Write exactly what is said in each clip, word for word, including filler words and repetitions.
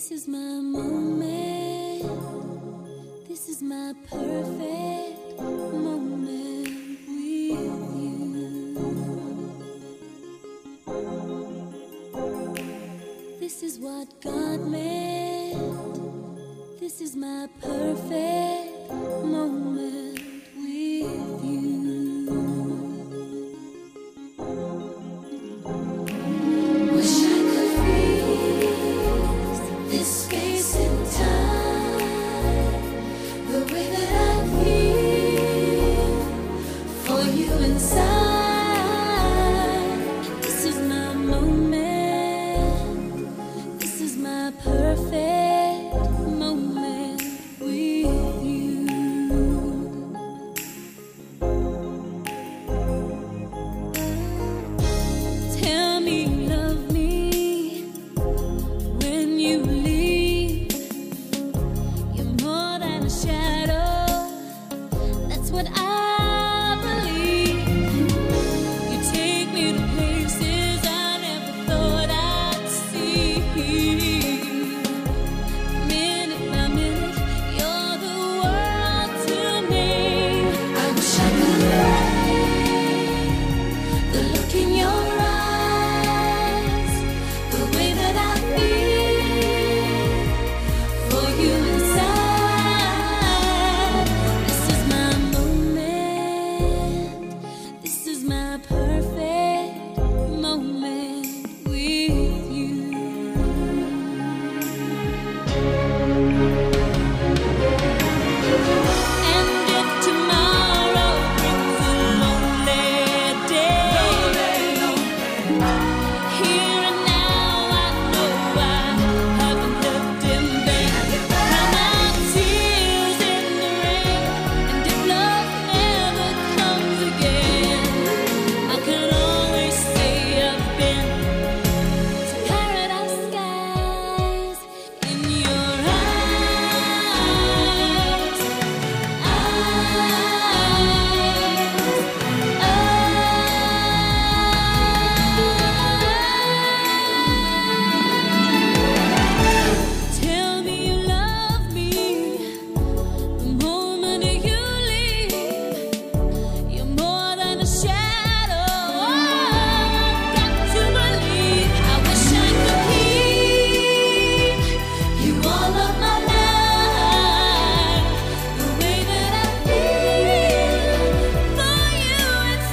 This is my moment. This is my perfect moment with you. This is what God meant. This is my perfect moment with you. Wish I could freeze this space and time, the way that I feel for you inside. This is my moment. This is my perfect moment with you. Tell me you love me when you leave. You're more than a shadow. That's what I believe. You take me to places I never thought I'd see. Minute by minute, you're the world to me. I wish I could write the look in your eyes, the way that I feel for you inside. This is my moment. This is my perfect moment with you. And if tomorrow brings a lonely day, here and now I know I haven't left in vain. Drown out tears in the rain, and if love never comes again, I can always say I've been to paradise skies in your eyes, eyes. Tell me you love me the moment you leave. You're more than a shadow. I've got to believe. I wish I could keep you all of my life, the way that I feel for you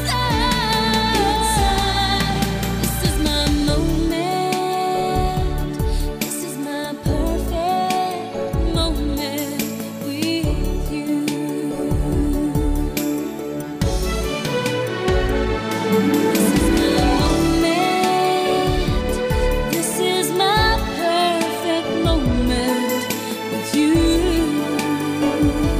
inside. This is my moment. This is my perfect moment with you. This is my moment. This is my perfect moment with you.